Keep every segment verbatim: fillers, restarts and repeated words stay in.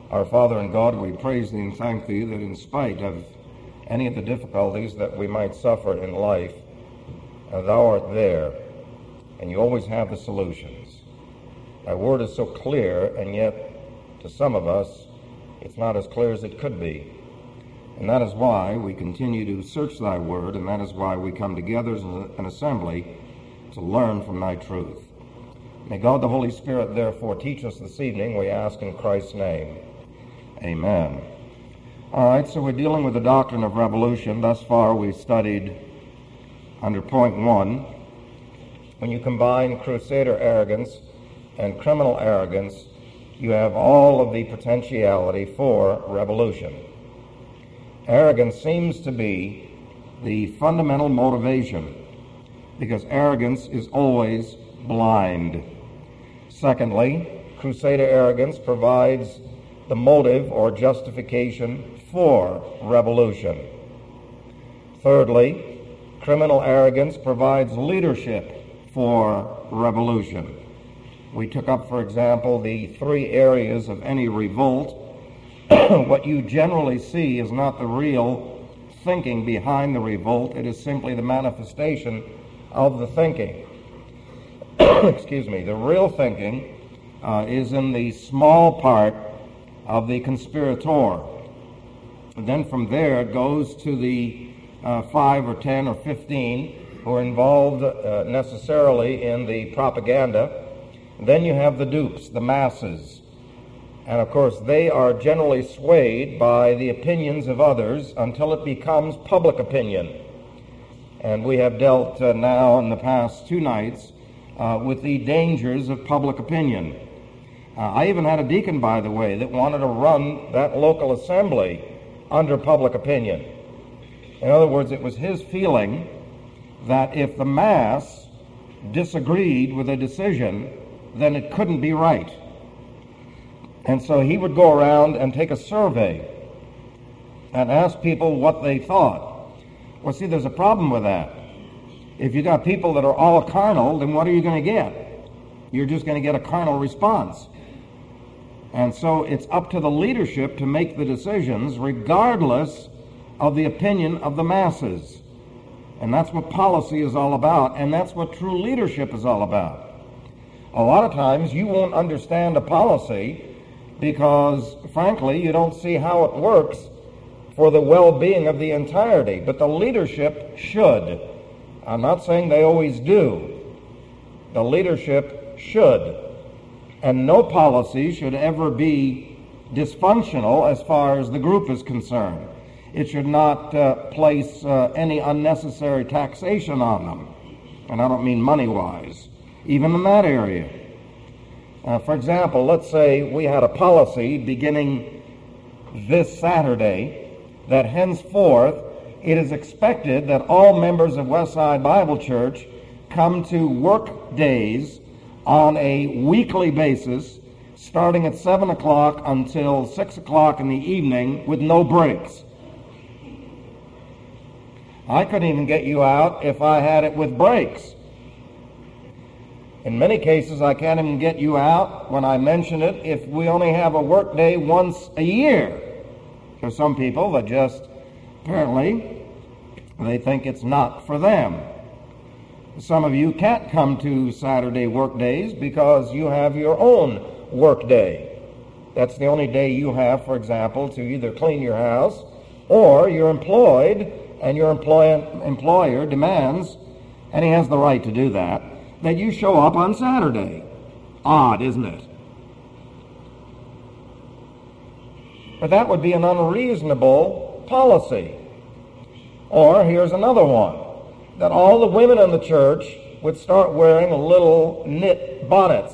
Our Father and God, we praise Thee and thank Thee that in spite of any of the difficulties that we might suffer in life, uh, Thou art there, and You always have the solutions. Thy word is so clear, and yet to some of us it's not as clear as it could be. And that is why we continue to search Thy word, and that is why we come together as an assembly to learn from Thy truth. May God the Holy Spirit therefore teach us this evening, we ask in Christ's name. Amen. All right, so we're dealing with the doctrine of revolution. Thus far we've studied under point one. When you combine crusader arrogance and criminal arrogance, you have all of the potentiality for revolution. Arrogance seems to be the fundamental motivation, because arrogance is always blind. Secondly, crusader arrogance provides the motive or justification for revolution. Thirdly, criminal arrogance provides leadership for revolution. We took up, for example, the three areas of any revolt. What you generally see is not the real thinking behind the revolt. It is simply the manifestation of the thinking. Excuse me. The real thinking uh, is in the small part of the conspirator. And then from there it goes to the uh, five or ten or fifteen who are involved uh, necessarily in the propaganda. Then you have the dupes, the masses. And of course they are generally swayed by the opinions of others until it becomes public opinion. And we have dealt uh, now in the past two nights uh, with the dangers of public opinion. Uh, I even had a deacon, by the way, that wanted to run that local assembly under public opinion. In other words, it was his feeling that if the mass disagreed with a decision, then it couldn't be right. And so he would go around and take a survey and ask people what they thought. Well, see, there's a problem with that. If you got people that are all carnal, then what are you going to get? You're just going to get a carnal response. And so it's up to the leadership to make the decisions regardless of the opinion of the masses. And that's what policy is all about, and that's what true leadership is all about. A lot of times you won't understand a policy because, frankly, you don't see how it works for the well-being of the entirety. But the leadership should. I'm not saying they always do. The leadership should. And no policy should ever be dysfunctional as far as the group is concerned. It should not uh, place uh, any unnecessary taxation on them. And I don't mean money-wise, even in that area. Uh, for example, let's say we had a policy beginning this Saturday that henceforth it is expected that all members of Westside Bible Church come to work days on a weekly basis, starting at seven o'clock until six o'clock in the evening with no breaks. I couldn't even get you out if I had it with breaks. In many cases, I can't even get you out when I mention it if we only have a work day once a year. For some people that just, apparently, they think it's not for them. Some of you can't come to Saturday work days because you have your own work day. That's the only day you have, for example, to either clean your house or you're employed and your employ- employer demands, and he has the right to do that, that you show up on Saturday. Odd, isn't it? But that would be an unreasonable policy. Or here's another one, that all the women in the church would start wearing little knit bonnets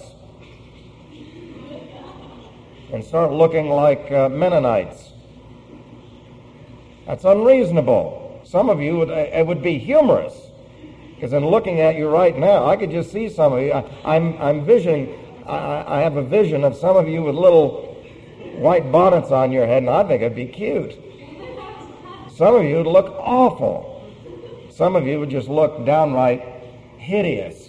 and start looking like uh, Mennonites. That's unreasonable. Some of you, would, it would be humorous, because in looking at you right now, I could just see some of you. I, I'm, I'm visioning, I, I have a vision of some of you with little white bonnets on your head, and I think it'd be cute. Some of you would look awful. Some of you would just look downright hideous.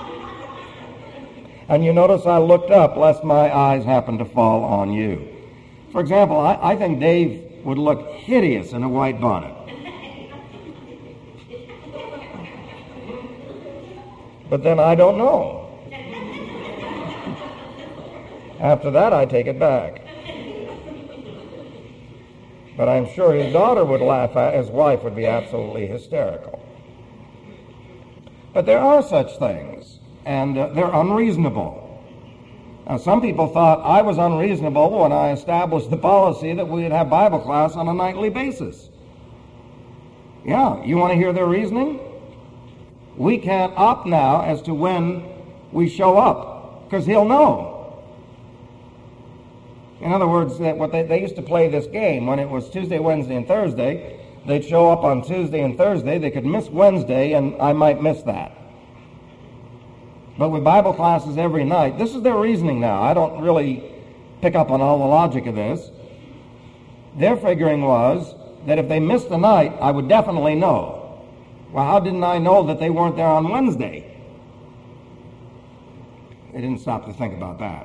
And you notice I looked up lest my eyes happen to fall on you. For example, I, I think Dave would look hideous in a white bonnet. But then I don't know. After that, I take it back. But I'm sure his daughter would laugh at, his wife would be absolutely hysterical. But there are such things, and uh, they're unreasonable. Now, some people thought I was unreasonable when I established the policy that we'd have Bible class on a nightly basis. Yeah, you want to hear their reasoning? We can't opt now as to when we show up, because he'll know. In other words, that what they, they used to play this game when it was Tuesday, Wednesday, and Thursday. They'd show up on Tuesday and Thursday. They could miss Wednesday, and I might miss that. But with Bible classes every night, this is their reasoning now. I don't really pick up on all the logic of this. Their figuring was that if they missed the night, I would definitely know. Well, how didn't I know that they weren't there on Wednesday? They didn't stop to think about that.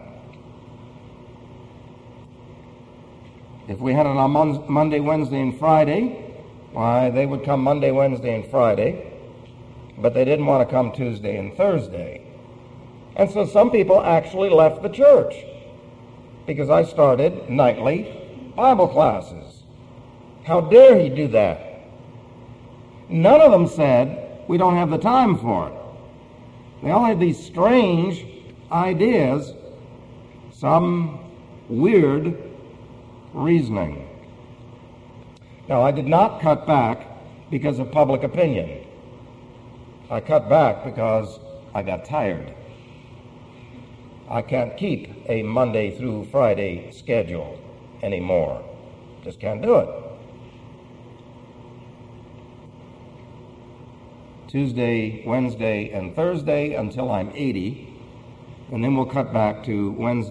If we had it on Mon- Monday, Wednesday, and Friday, why, they would come Monday, Wednesday, and Friday, but they didn't want to come Tuesday and Thursday. And so some people actually left the church because I started nightly Bible classes. How dare he do that? None of them said, we don't have the time for it. They all had these strange ideas, some weird reasoning. Now, I did not cut back because of public opinion. I cut back because I got tired. I can't keep a Monday through Friday schedule anymore. Just can't do it. Tuesday, Wednesday, and Thursday until I'm eighty, and then we'll cut back to Wednesday.